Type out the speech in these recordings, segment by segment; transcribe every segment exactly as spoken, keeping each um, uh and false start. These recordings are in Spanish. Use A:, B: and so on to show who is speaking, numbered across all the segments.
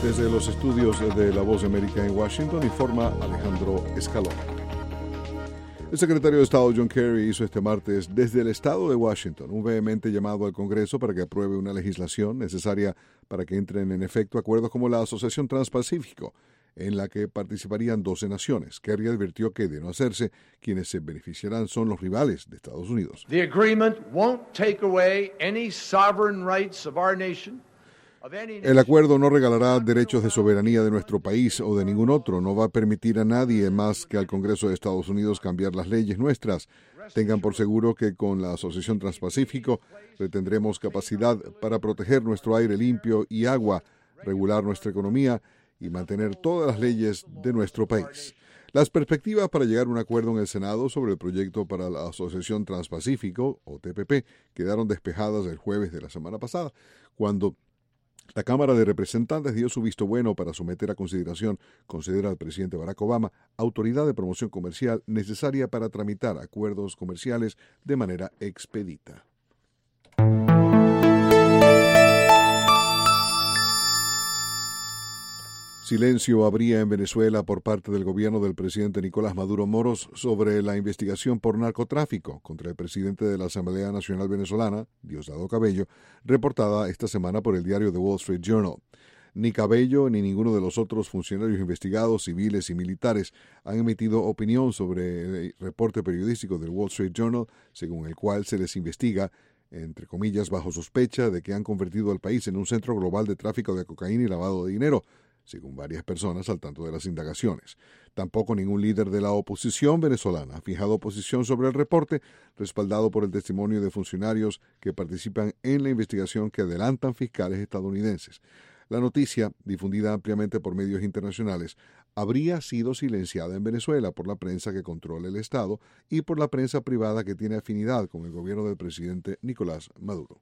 A: Desde los estudios de La Voz de América en Washington, informa Alejandro Escalón. El secretario de Estado John Kerry hizo este martes desde el estado de Washington un vehemente llamado al Congreso para que apruebe una legislación necesaria para que entren en efecto acuerdos como la Asociación Transpacífico, en la que participarían doce naciones. Kerry advirtió que, de no hacerse, quienes se beneficiarán son los rivales de Estados Unidos.
B: The agreement won't take away any sovereign rights of our nation.
A: El acuerdo no regalará derechos de soberanía de nuestro país o de ningún otro. No va a permitir a nadie más que al Congreso de Estados Unidos cambiar las leyes nuestras. Tengan por seguro que con la Asociación Transpacífico retendremos capacidad para proteger nuestro aire limpio y agua, regular nuestra economía y mantener todas las leyes de nuestro país. Las perspectivas para llegar a un acuerdo en el Senado sobre el proyecto para la Asociación Transpacífico, o T P P, quedaron despejadas el jueves de la semana pasada, cuando la Cámara de Representantes dio su visto bueno para someter a consideración, conceder al presidente Barack Obama autoridad de promoción comercial necesaria para tramitar acuerdos comerciales de manera expedita. Silencio habría en Venezuela por parte del gobierno del presidente Nicolás Maduro Moros sobre la investigación por narcotráfico contra el presidente de la Asamblea Nacional Venezolana, Diosdado Cabello, reportada esta semana por el diario The Wall Street Journal. Ni Cabello ni ninguno de los otros funcionarios investigados, civiles y militares, han emitido opinión sobre el reporte periodístico del Wall Street Journal, según el cual se les investiga, entre comillas, bajo sospecha de que han convertido al país en un centro global de tráfico de cocaína y lavado de dinero, según varias personas al tanto de las indagaciones. Tampoco ningún líder de la oposición venezolana ha fijado posición sobre el reporte, respaldado por el testimonio de funcionarios que participan en la investigación que adelantan fiscales estadounidenses. La noticia, difundida ampliamente por medios internacionales, habría sido silenciada en Venezuela por la prensa que controla el Estado y por la prensa privada que tiene afinidad con el gobierno del presidente Nicolás Maduro.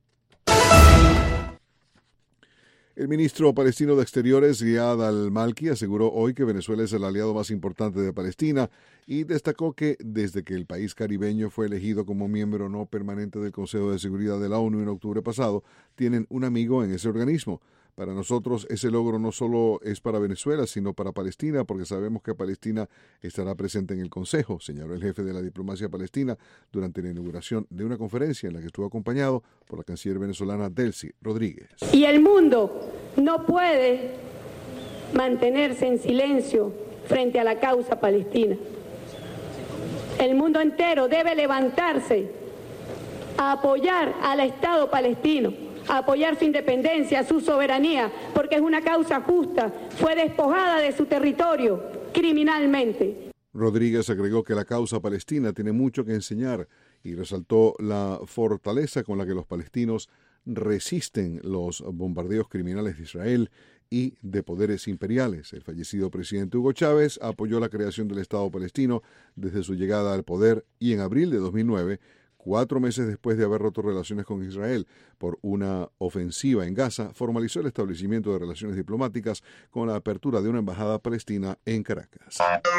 A: El ministro palestino de Exteriores, Ziad al-Malki, aseguró hoy que Venezuela es el aliado más importante de Palestina y destacó que desde que el país caribeño fue elegido como miembro no permanente del Consejo de Seguridad de la ONU en octubre pasado, tienen un amigo en ese organismo. Para nosotros ese logro no solo es para Venezuela, sino para Palestina, porque sabemos que Palestina estará presente en el Consejo, señaló el jefe de la diplomacia palestina durante la inauguración de una conferencia en la que estuvo acompañado por la canciller venezolana Delcy Rodríguez.
C: Y el mundo no puede mantenerse en silencio frente a la causa palestina. El mundo entero debe levantarse a apoyar al Estado palestino, a apoyar su independencia, su soberanía, porque es una causa justa. Fue despojada de su territorio criminalmente.
A: Rodríguez agregó que la causa palestina tiene mucho que enseñar y resaltó la fortaleza con la que los palestinos resisten los bombardeos criminales de Israel y de poderes imperiales. El fallecido presidente Hugo Chávez apoyó la creación del Estado palestino desde su llegada al poder y en abril de dos mil nueve, cuatro meses después de haber roto relaciones con Israel por una ofensiva en Gaza, formalizó el establecimiento de relaciones diplomáticas con la apertura de una embajada palestina en Caracas.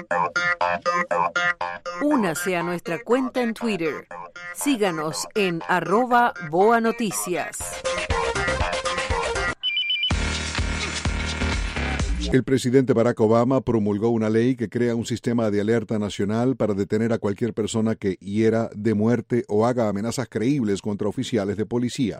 D: Únase a nuestra cuenta en Twitter. Síganos en arroba Boa Noticias.
A: El presidente Barack Obama promulgó una ley que crea un sistema de alerta nacional para detener a cualquier persona que hiera de muerte o haga amenazas creíbles contra oficiales de policía.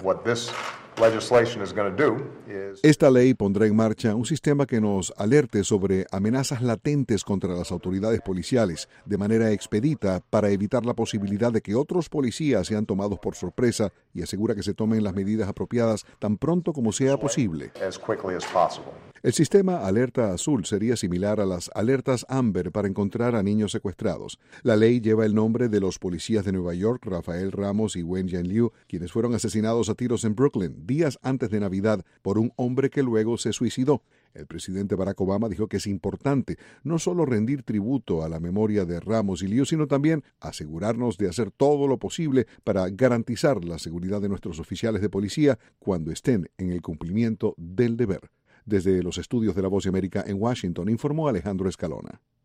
A: Esta ley pondrá en marcha un sistema que nos alerte sobre amenazas latentes contra las autoridades policiales de manera expedita para evitar la posibilidad de que otros policías sean tomados por sorpresa y asegura que se tomen las medidas apropiadas tan pronto como sea posible. El sistema Alerta Azul sería similar a las alertas Amber para encontrar a niños secuestrados. La ley lleva el nombre de los policías de Nueva York, Rafael Ramos y Wen Jianliu, quienes fueron asesinados a tiros en Brooklyn días antes de Navidad por un hombre que luego se suicidó. El presidente Barack Obama dijo que es importante no solo rendir tributo a la memoria de Ramos y Liu, sino también asegurarnos de hacer todo lo posible para garantizar la seguridad de nuestros oficiales de policía cuando estén en el cumplimiento del deber. Desde los estudios de La Voz de América en Washington, informó Alejandro Escalona.